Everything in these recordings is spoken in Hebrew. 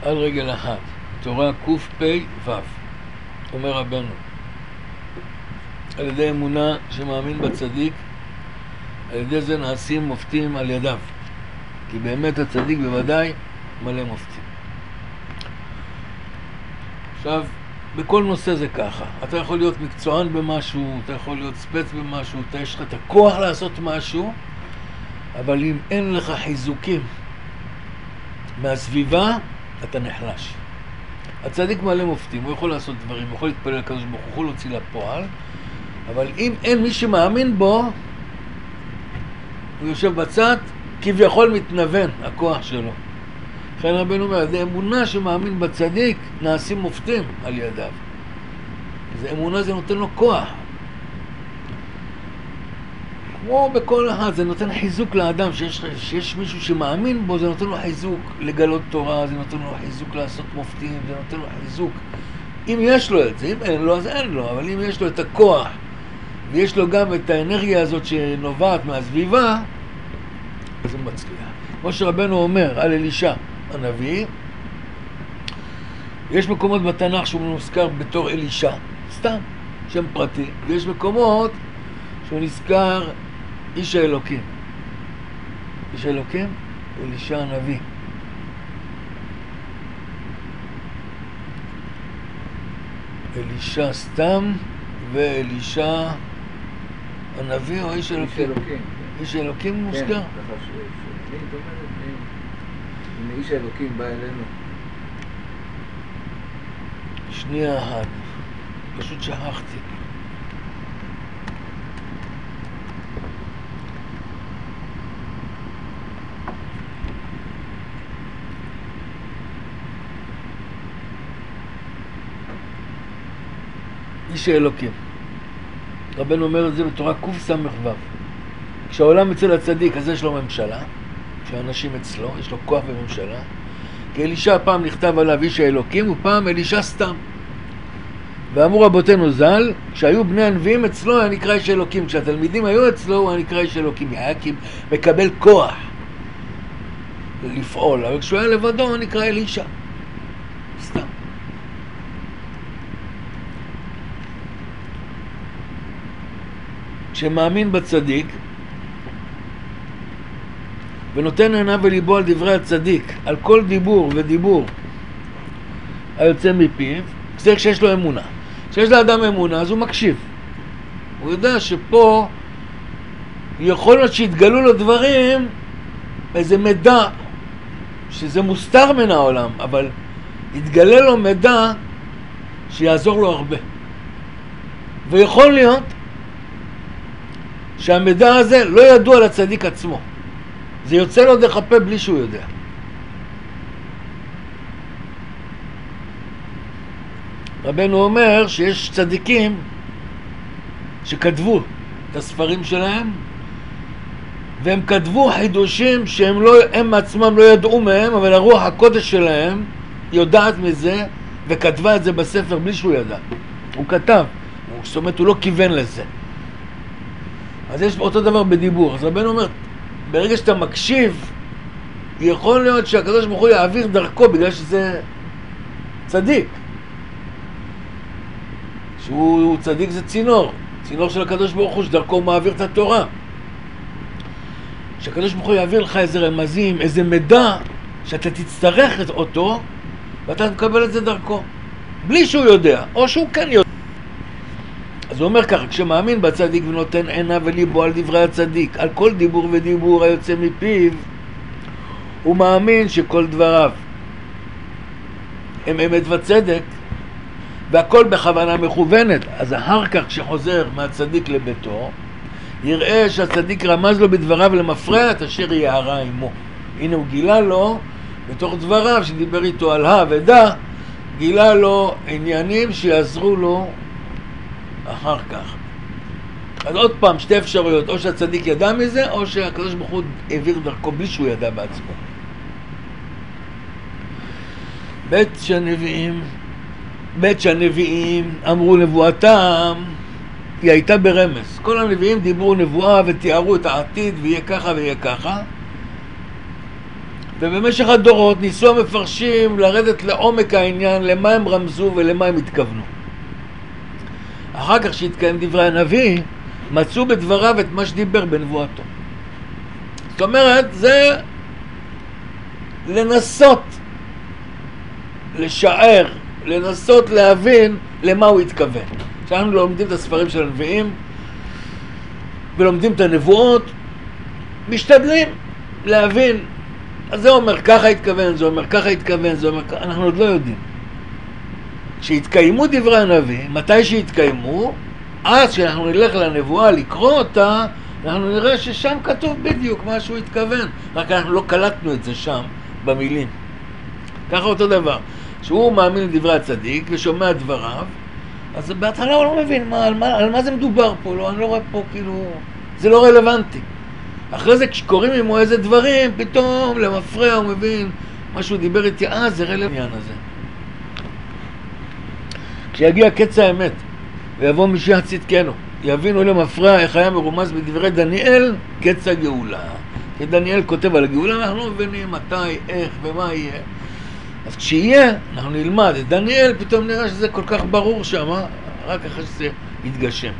על רגל אחת, תורה קפ"ו, אומר רבנו, על ידי אמונה שמאמין בצדיק, על ידי זה נעשים מופתים על ידיו, כי באמת הצדיק בוודאי מלא מופתים. עכשיו, בכל נושא זה ככה, אתה יכול להיות מקצוען במשהו, אתה יכול להיות ספץ במשהו, יש לך את הכוח לעשות משהו, אבל אם אין לך חיזוקים מהסביבה, אתה נחלש. הצדיק מלא מופתים, הוא יכול לעשות דברים, הוא יכול להתפלל לקדוש ברוך הוא, להוציא לפועל, אבל אם אין מי שמאמין בו, הוא יושב בצד, כביכול מתנוון הכוח שלו. לכן רבנו אומר, זה אמונה שמאמין בצדיק, נעשים מופתים על ידיו. זה אמונה, זה נותן לו כוח. כמו בכל אחד, זה נותן חיזוק לאדם, שיש מישהו שמאמין בו, זה נותן לו חיזוק לגלות תורה, זה נותן לו חיזוק לעשות מופתים, זה נותן לו חיזוק. אם יש לו את זה, אם אין לו, אז אין לו, אבל אם יש לו את הכוח, ויש לו גם את האנרגיה הזאת שנובעת מהסביבה, אז הוא מצליח. כמו שרבנו אומר על אלישע הנביא, יש מקומות בתנ"ך שהוא נזכר בתור אלישע, סתם, שם פרטי, ויש מקומות שהוא נזכר איש האלוקים. איש האלוקים, אלישע הנביא. אלישע סתם ואלישע הנביא או איש האלוקים? איש האלוקים מוזכר? כן, ככה אם איש האלוקים בא אלינו. שנייה אחת, פשוט שכחתי. איש האלוקים. רבנו אומר את זה בתורה קס"ו. כשהעולם אצל הצדיק, אז יש לו ממשלה, כשאנשים אצלו, יש לו כוח בממשלה. כי אלישע פעם נכתב עליו איש האלוקים, ופעם אלישע סתם. ואמרו רבותינו ז"ל, כשהיו בני הנביאים אצלו, היה נקרא איש האלוקים. כשהתלמידים היו אצלו, הוא היה נקרא איש האלוקים. היה מקבל כוח לפעול. אבל כשהוא היה לבדו, הוא נקרא אלישע. סתם. שמאמין בצדיק ונותן עיניו וליבו על דברי הצדיק, על כל דיבור ודיבור היוצא מפיו, זה כשיש לו אמונה. כשיש לאדם אמונה, אז הוא מקשיב. הוא יודע שפה יכול להיות שיתגלו לו דברים, איזה מידע שזה מוסתר מן העולם, אבל יתגלה לו מידע שיעזור לו הרבה. ויכול להיות שהמידע הזה לא ידוע לצדיק עצמו. זה יוצא לו דרך הפה בלי שהוא יודע. רבנו אומר שיש צדיקים שכתבו את הספרים שלהם, והם כתבו חידושים שהם עצמם לא ידעו מהם, אבל הרוח הקודש שלהם יודעת מזה, וכתבה את זה בספר בלי שהוא ידע. הוא כתב, זאת אומרת הוא לא כיוון לזה. אז יש אותו דבר בדיבור. אז רבנו אומר, ברגע שאתה מקשיב, יכול להיות שהקדוש ברוך הוא יעביר דרכו, בגלל שזה צדיק. שהוא צדיק זה צינור של הקדוש ברוך הוא, שדרכו הוא מעביר את התורה. שהקדוש ברוך הוא יעביר לך איזה רמזים, איזה מידע, שאתה תצטרך אותו, ואתה מקבל את זה דרכו. בלי שהוא יודע, או שהוא כן יודע. אז הוא אומר ככה, כשמאמין בצדיק ונותן עיניו וליבו על דברי הצדיק, על כל דיבור ודיבור היוצא מפיו, הוא מאמין שכל דבריו הם אמת וצדק, והכל בכוונה מכוונת. אז אחר כך כשחוזר מהצדיק לביתו, יראה שהצדיק רמז לו בדבריו למפרע את אשר יערה עמו. הנה הוא גילה לו, בתוך דבריו שדיבר איתו על ודע, גילה לו עניינים שיעזרו לו אחר כך. אז עוד פעם, שתי אפשרויות, או שהצדיק ידע מזה, או שהקדוש ברוך הוא העביר דרכו בלי שהוא ידע בעצמו. בית שהנביאים אמרו נבואתם, היא הייתה ברמז. כל הנביאים דיברו נבואה ותיארו את העתיד, ויהיה ככה ויהיה ככה. ובמשך הדורות ניסו המפרשים לרדת לעומק העניין, למה הם רמזו ולמה הם התכוונו. אחר כך שהתקיים דברי הנביא, מצאו בדבריו את מה שדיבר בנבואתו. זאת אומרת, זה לנסות לשער, לנסות להבין למה הוא התכוון. כשאנחנו לומדים את הספרים של הנביאים ולומדים את הנבואות, משתדלים להבין, אז זה אומר ככה התכוון, זה אומר ככה התכוון, זה אומר ככה, אנחנו עוד לא יודעים. כשהתקיימו דברי הנביא, מתי שהתקיימו, אז כשאנחנו נלך לנבואה לקרוא אותה, אנחנו נראה ששם כתוב בדיוק מה שהוא התכוון, רק אנחנו לא קלטנו את זה שם במילים. ככה אותו דבר, שהוא מאמין לדברי הצדיק ושומע דבריו, אז בהתחלה הוא לא מבין על מה זה מדובר פה, לא, אני לא רואה פה כאילו, זה לא רלוונטי. אחרי זה כשקוראים עמו איזה דברים, פתאום למפרע הוא מבין מה שהוא דיבר איתי, זה רלוונטי הזה. כשיגיע קץ האמת ויבוא משיח צדקנו, יבינו למפרע איך היה מרומז בדברי דניאל קץ הגאולה. כי דניאל כותב על הגאולה, אנחנו לא מבינים מתי, איך ומה יהיה. אז כשיהיה, אנחנו נלמד את דניאל, פתאום נראה שזה כל כך ברור שם, רק אחרי שזה יתגשם.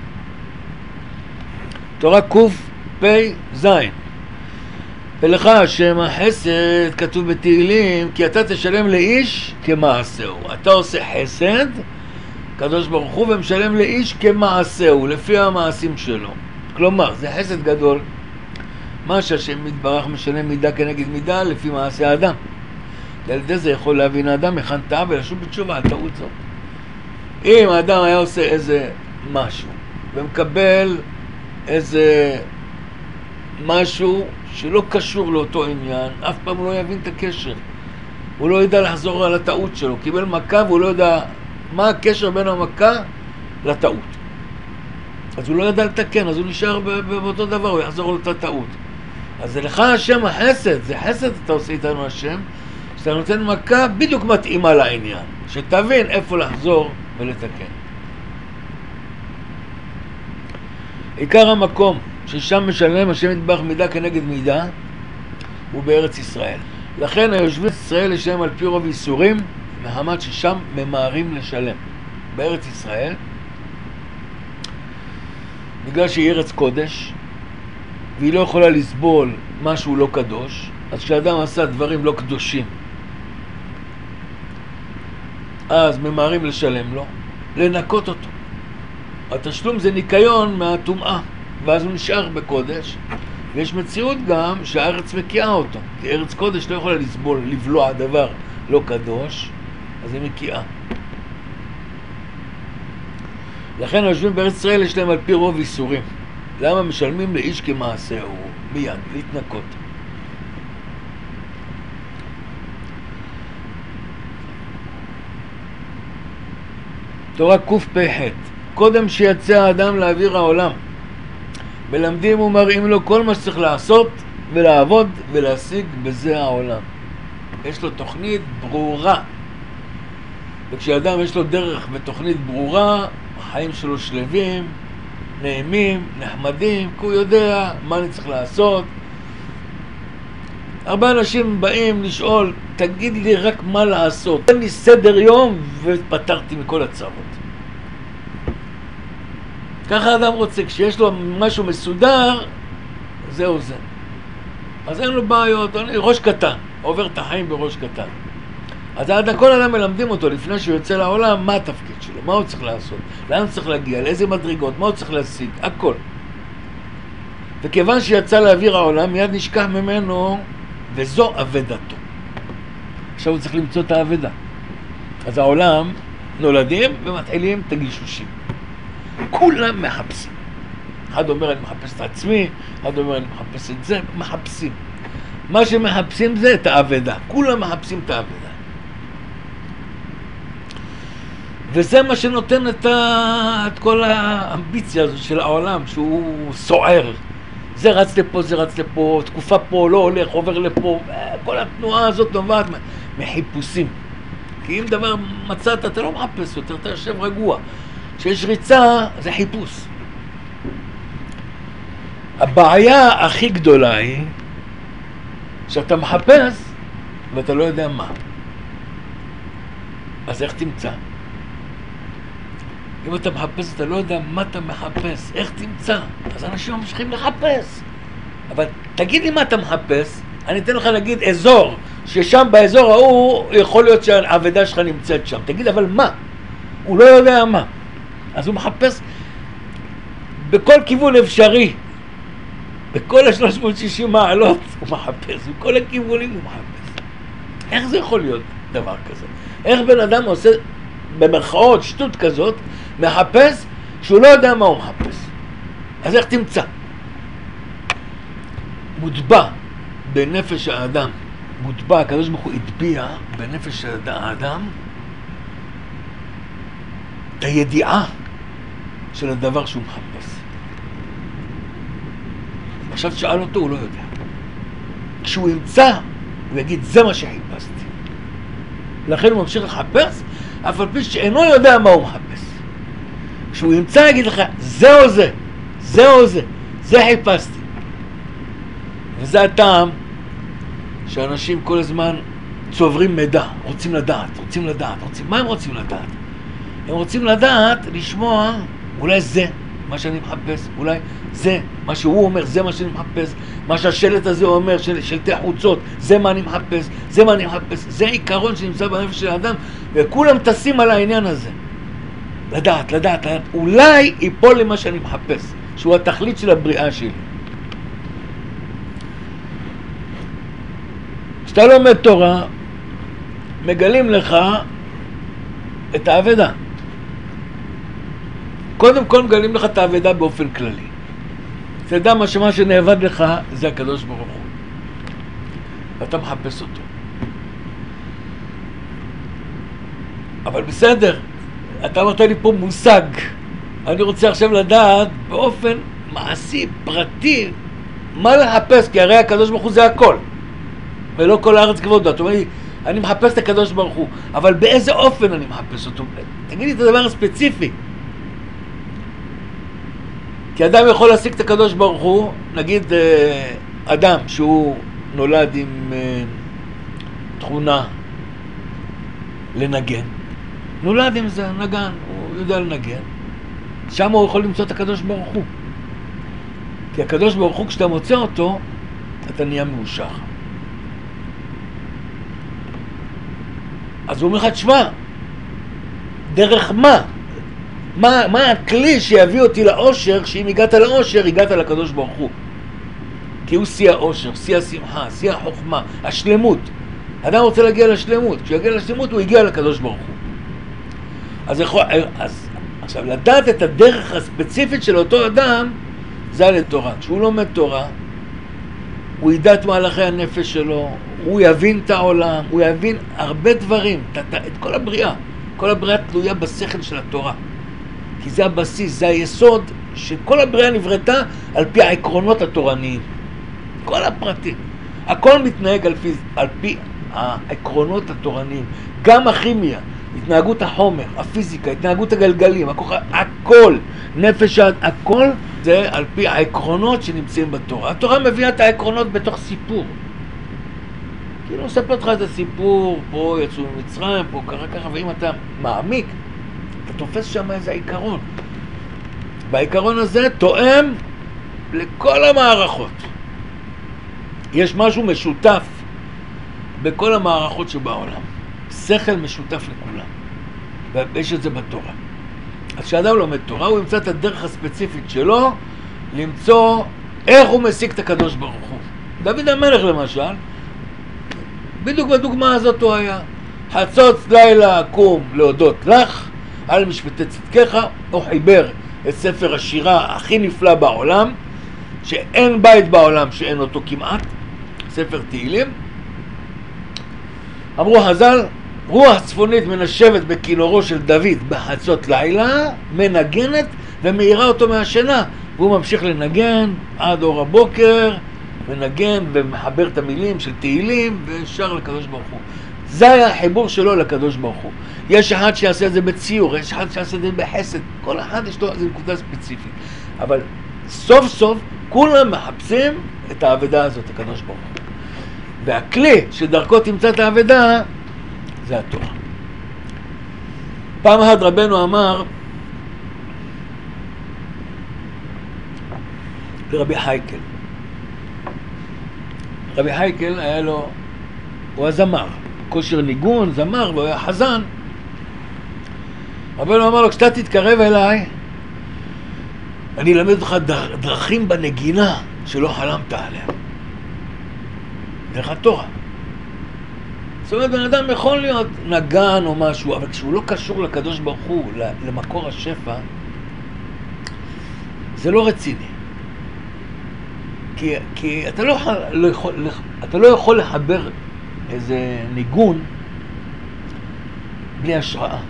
תורה קפ"ז. ולך השם החסד, כתוב בתהילים, כי אתה תשלם לאיש כמעשהו. אתה עושה חסד, קדוש ברוך הוא, ומשלם לאיש כמעשהו, לפי המעשים שלו. כלומר, זה חסד גדול. מה שהשם מתברך משלם מידה כנגד מידה, לפי מעשה האדם. על ידי זה יכול להבין האדם היכן טעה ולשוב בתשובה על טעות זאת. אם האדם היה עושה איזה משהו ומקבל איזה משהו שלא קשור לאותו עניין, אף פעם לא יבין את הקשר. הוא לא ידע לחזור על הטעות שלו. קיבל מכה והוא לא יודע מה הקשר בין המכה לטעות. אז הוא לא ידע לתקן, אז הוא נשאר באותו דבר, הוא יחזור על אותה טעות. אז זה לך השם החסד, זה חסד אתה עושה איתנו השם, שאתה נותן מכה בדיוק מתאימה לעניין, שתבין איפה לחזור ולתקן. עיקר המקום ששם משלם השם יתברך מידה כנגד מידה הוא בארץ ישראל. לכן היושבים ישראל לשלם על פי רוב איסורים, מחמת ששם ממהרים לשלם. בארץ ישראל, בגלל שהיא ארץ קודש והיא לא יכולה לסבול משהו לא קדוש, אז כשאדם עשה דברים לא קדושים, אז ממהרים לשלם לו, לנקות אותו. התשלום זה ניקיון מהטומאה, ואז הוא נשאר בקודש. ויש מציאות גם שהארץ מקיאה אותו, כי ארץ קודש לא יכולה לסבול, לבלוע דבר לא קדוש, אז היא מקיאה. לכן היושבים בארץ ישראל יש להם על פי רוב איסורים. למה משלמים לאיש כמעשהו? מיד, להתנקות. תורה קפ"ח. קודם שיצא האדם לאוויר העולם, מלמדים ומראים לו כל מה שצריך לעשות ולעבוד ולהשיג בזה העולם. יש לו תוכנית ברורה, וכשאדם יש לו דרך ותוכנית ברורה, החיים שלו שלווים, נעימים, נחמדים, כי הוא יודע מה אני צריך לעשות. הרבה אנשים באים לשאול, תגיד לי רק מה לעשות, תן לי סדר יום ופתרתי מכל הצרות. ככה האדם רוצה, כשיש לו משהו מסודר, זהו זה. אז אין לו בעיות, ראש קטן, עובר את החיים בראש קטן. אז כל אדם מלמדים אותו לפני שהוא יוצא לעולם, מה התפקיד שלו, מה הוא צריך לעשות, לאן הוא צריך להגיע, לאיזה מדרגות, מה הוא צריך להשיג, הכל. וכיוון שיצא לאוויר העולם, מיד נשכח ממנו, וזו עבדתו. עכשיו הוא צריך למצוא את העבדה. אז העולם נולדים ומתחילים את הגישושים. כולם מחפשים. אחד אומר אני מחפש את עצמי, אחד אומר אני מחפש את זה, מחפשים. מה שמחפשים זה את העבדה. כולם מחפשים את העבדה. וזה מה שנותן את כל האמביציה הזו של העולם, שהוא סוער. זה רץ לפה, זה רץ לפה, תקופה פה, לא הולך, עובר לפה. כל התנועה הזאת נובעת מחיפושים. כי אם דבר מצאת, אתה לא מחפש יותר, אתה יושב רגוע. כשיש ריצה, זה חיפוש. הבעיה הכי גדולה היא שאתה מחפש ואתה לא יודע מה. אז איך תמצא? אם אתה מחפש, אתה לא יודע מה אתה מחפש, איך תמצא? אז אנשים ממשיכים לחפש. אבל תגיד לי מה אתה מחפש, אני אתן לך להגיד אזור, ששם באזור ההוא יכול להיות שהעבודה שלך נמצאת שם. תגיד, אבל מה? הוא לא יודע מה. אז הוא מחפש בכל כיוון אפשרי. בכל ה-360 מעלות הוא מחפש, בכל הכיוונים הוא מחפש. איך זה יכול להיות דבר כזה? איך בן אדם עושה במרכאות שטות כזאת, מחפש שהוא לא יודע מה הוא מחפש? אז איך תמצא? מוטבע בנפש האדם, מוטבע, הקדוש ברוך הוא הטביע בנפש האדם את הידיעה של הדבר שהוא מחפש. עכשיו תשאל אותו, הוא לא יודע. כשהוא ימצא, הוא יגיד, זה מה שחיפשתי. לכן הוא ממשיך לחפש, אף על פי שאינו יודע מה הוא מחפש. כשהוא ימצא, יגיד לך, זהו זה, זהו זה, זה חיפשתי. וזה הטעם שאנשים כל הזמן צוברים מידע, רוצים לדעת, מה הם רוצים לדעת? הם רוצים לדעת, לשמוע, אולי זה מה שאני מחפש, אולי זה מה שהוא אומר, זה מה שאני מחפש, מה שהשלט הזה אומר, שלטי חוצות, זה מה אני מחפש, זה עיקרון שנמצא בנפש של האדם, וכולם טסים על העניין הזה. לדעת, אולי ייפול למה שאני מחפש, שהוא התכלית של הבריאה שלי. כשאתה לומד תורה, מגלים לך את האבדה. קודם כל מגלים לך את האבדה באופן כללי. תדע מה שנאבד לך זה הקדוש ברוך הוא. ואתה מחפש אותו. אבל בסדר, אתה נותן לי פה מושג. אני רוצה עכשיו לדעת באופן מעשי, פרטי, מה לחפש, כי הרי הקדוש ברוך הוא זה הכל. ולא כל הארץ כבודו. אתה אומר לי, אני מחפש את הקדוש ברוך הוא, אבל באיזה אופן אני מחפש אותו? תגיד לי את הדבר הספציפי. כי אדם יכול להשיג את הקדוש ברוך הוא, נגיד אדם שהוא נולד עם תכונה לנגן. נולד עם זה, נגן, הוא יודע לנגן. שם הוא יכול למצוא את הקדוש ברוך הוא. כי הקדוש ברוך הוא, כשאתה מוצא אותו, אתה נהיה מאושר. אז הוא אומר לך, תשמע, דרך מה? מה הכלי שיביא אותי לאושר, שאם הגעת לאושר, הגעת לקדוש ברוך הוא? כי הוא שיא האושר, שיא השמחה, שיא החוכמה, השלמות. אדם רוצה להגיע לשלמות, כשהוא יגיע לשלמות הוא הגיע לקדוש ברוך הוא. אז עכשיו, לדעת את הדרך הספציפית של אותו אדם, זה על התורה. כשהוא לומד תורה, הוא ידע את מהלכי הנפש שלו, הוא יבין את העולם, הוא יבין הרבה דברים, את כל הבריאה. כל הבריאה תלויה בשכל של התורה. כי זה הבסיס, זה היסוד שכל הבריאה נבראתה על פי העקרונות התורניים. כל הפרטים. הכל מתנהג על פי העקרונות התורניים. גם הכימיה, התנהגות החומר, הפיזיקה, התנהגות הגלגלים, הכל, נפש, הכל זה על פי העקרונות שנמצאים בתורה. התורה מביאה את העקרונות בתוך סיפור. כאילו מספר לך את הסיפור, פה יצאו ממצרים, פה ככה, ואם אתה מעמיק, אתה תופס שם איזה עיקרון. בעיקרון הזה תואם לכל המערכות. יש משהו משותף בכל המערכות שבעולם. שכל משותף לכולם. ויש את זה בתורה. אז כשאדם לומד תורה, הוא ימצא את הדרך הספציפית שלו, למצוא איך הוא משיג את הקדוש ברוך הוא. דוד המלך למשל, בדיוק בדוגמה הזאת הוא היה. חצות לילה קום להודות לך, על משפטי צדקך, הוא חיבר את ספר השירה הכי נפלא בעולם, שאין בית בעולם שאין אותו כמעט, ספר תהילים. אמרו חז"ל, רוח צפונית מנשבת בכינורו של דוד בחצות לילה, מנגנת ומאירה אותו מהשינה, והוא ממשיך לנגן עד אור הבוקר, מנגן ומחבר את המילים של תהילים ושר לקדוש ברוך הוא. זה היה החיבור שלו לקדוש ברוך הוא. יש אחד שיעשה את זה בציור, יש אחד שיעשה את זה בחסד, כל אחד יש לו איזו נקודה ספציפית. אבל סוף סוף כולם מחפשים את העבודה הזאת, הקדוש ברוך הוא. והכלי שדרכו תמצא את האבדה זה התורה. פעם אחת רבנו אמר לרבי חייקל, רבי חייקל היה לו, הוא היה זמר, כושר ניגון, זמר, והוא היה חזן. רבנו אמר לו, כשאתה תתקרב אליי, אני אלמד אותך דרכים בנגינה שלא חלמת עליהם. דרך התורה. זאת אומרת, בן אדם יכול להיות נגן או משהו, אבל כשהוא לא קשור לקדוש ברוך הוא, למקור השפע, זה לא רציני. כי אתה לא יכול לחבר איזה ניגון בלי השראה.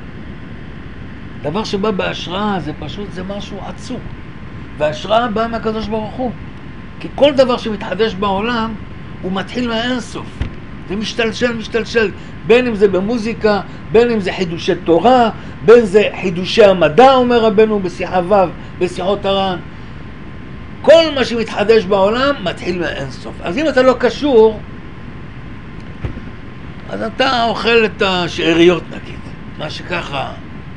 דבר שבא בהשראה זה פשוט, זה משהו עצום. וההשראה באה מהקדוש ברוך הוא. כי כל דבר שמתחדש בעולם, הוא מתחיל מהאינסוף. זה משתלשל. בין אם זה במוזיקה, בין אם זה חידושי תורה, בין זה חידושי המדע, אומר רבנו בשיחה ו', בשיחות הר"ן. כל מה שמתחדש בעולם מתחיל מהאינסוף. אז אם אתה לא קשור, אז אתה אוכל את השאריות נגיד. מה שככה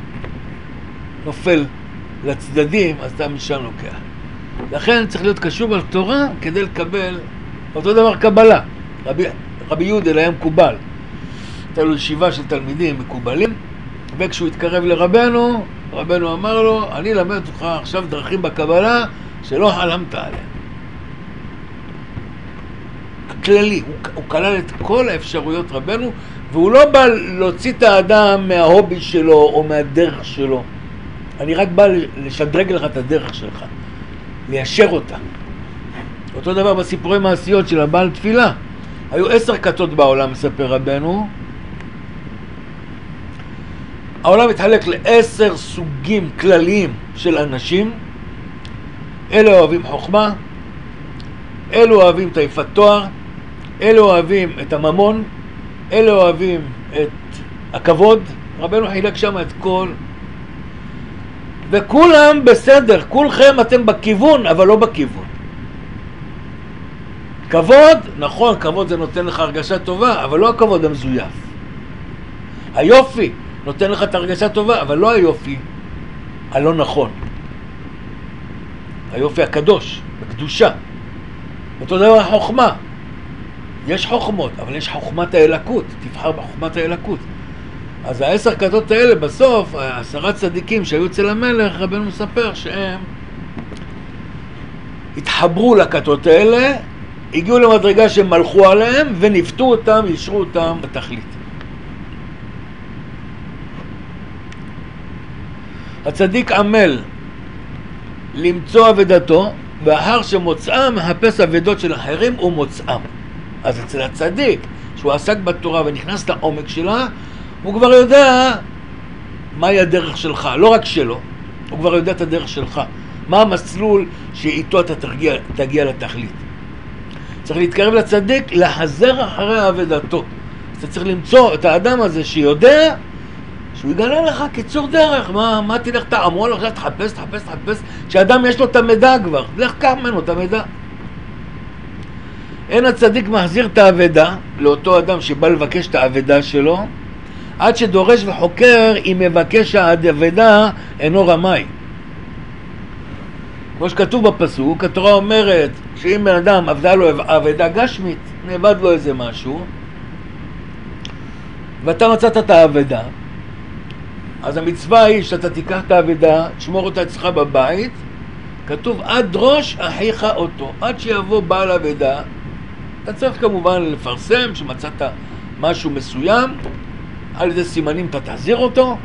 נופל לצדדים, אז אתה משם לוקח. לכן צריך להיות קשור בתורה כדי לקבל אותו דבר קבלה. רבי יהודה היה מקובל. הייתה לו ישיבה של תלמידים מקובלים, וכשהוא התקרב לרבנו, רבנו אמר לו, אני אלמד אותך עכשיו דרכים בקבלה שלא חלמת עליהם. הכללי, הוא כלל את כל האפשרויות רבנו, והוא לא בא להוציא את האדם מההובי שלו או מהדרך שלו. אני רק בא לשדרג לך את הדרך שלך, ליישר אותה. אותו דבר בסיפורי מעשיות של הבעל תפילה. היו 10 כתות בעולם, מספר רבנו. העולם מתחלק ל10 סוגים כלליים של אנשים. אלה אוהבים חוכמה, אלה אוהבים את היפת תואר, אלה אוהבים את הממון, אלה אוהבים את הכבוד. רבנו חילק שם את כל, וכולם בסדר, כולכם אתם בכיוון, אבל לא בכיוון. כבוד, נכון, כבוד זה נותן לך הרגשה טובה, אבל לא הכבוד המזויף. היופי נותן לך את הרגשה טובה, אבל לא היופי הלא נכון. היופי הקדוש, בקדושה. אותו דבר החוכמה. יש חוכמות, אבל יש חוכמת האלקות. תבחר בחוכמת האלקות. אז 10 כתות האלה בסוף, 10 צדיקים שהיו אצל המלך, רבנו מספר שהם התחברו לכתות האלה, הגיעו למדרגה שהם מלכו עליהם ונפתו אותם, ישרו אותם בתכלית. הצדיק עמל למצוא אבדתו, ואחר שמוצאם מחפש אבדות של אחרים ומוצאם. אז אצל הצדיק, שהוא עסק בתורה ונכנס לעומק שלה, הוא כבר יודע מהי הדרך שלך, לא רק שלו, הוא כבר יודע את הדרך שלך. מה המסלול שאיתו אתה תגיע לתכלית. צריך להתקרב לצדיק, לחזר אחרי אבדתו. אז אתה צריך למצוא את האדם הזה שיודע, שהוא יגלה לך קיצור דרך. מה תלך תעמול, עכשיו תחפש, כשאדם יש לו את המידע כבר, לך קח ממנו את המידע. אין הצדיק מחזיר את האבדה לאותו אדם שבא לבקש את האבדה שלו, עד שדורש וחוקר אם מבקש האבדה אינו רמאי. כמו שכתוב בפסוק, התורה אומרת שאם בן אדם עבדה לו אבדה גשמית, נאבד לו איזה משהו, ואתה מצאת את האבדה, אז המצווה היא שאתה תיקח את האבדה, תשמור אותה אצלך בבית, כתוב עד ראש אחיך אותו, עד שיבוא בעל אבדה. אתה צריך כמובן לפרסם שמצאת משהו מסוים, על ידי סימנים אתה תחזיר אותו.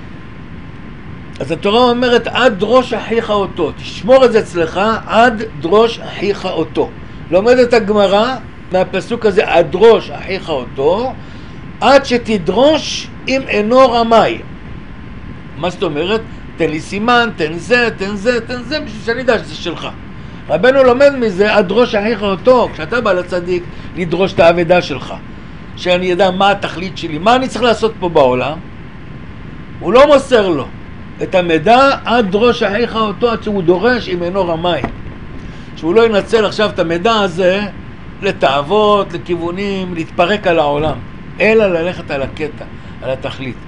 אז התורה אומרת עד ראש אחיך אותו, תשמור את זה אצלך עד ראש אחיך אותו. לומדת הגמרא מהפסוק הזה עד ראש אחיך אותו, עד שתדרוש אם אינו רמאי. מה זאת אומרת? תן לי סימן, תן זה, בשביל שאני יודע שזה שלך. רבנו לומד מזה עד ראש אחיך אותו, כשאתה בא לצדיק לדרוש את האבדה שלך, שאני יודע מה התכלית שלי, מה אני צריך לעשות פה בעולם. הוא לא מוסר לו את המידע עד ראש אחיך אותו, עד שהוא דורש אם אינו רמאי. שהוא לא ינצל עכשיו את המידע הזה לתאוות, לכיוונים, להתפרק על העולם, אלא ללכת על הקטע, על התכלית.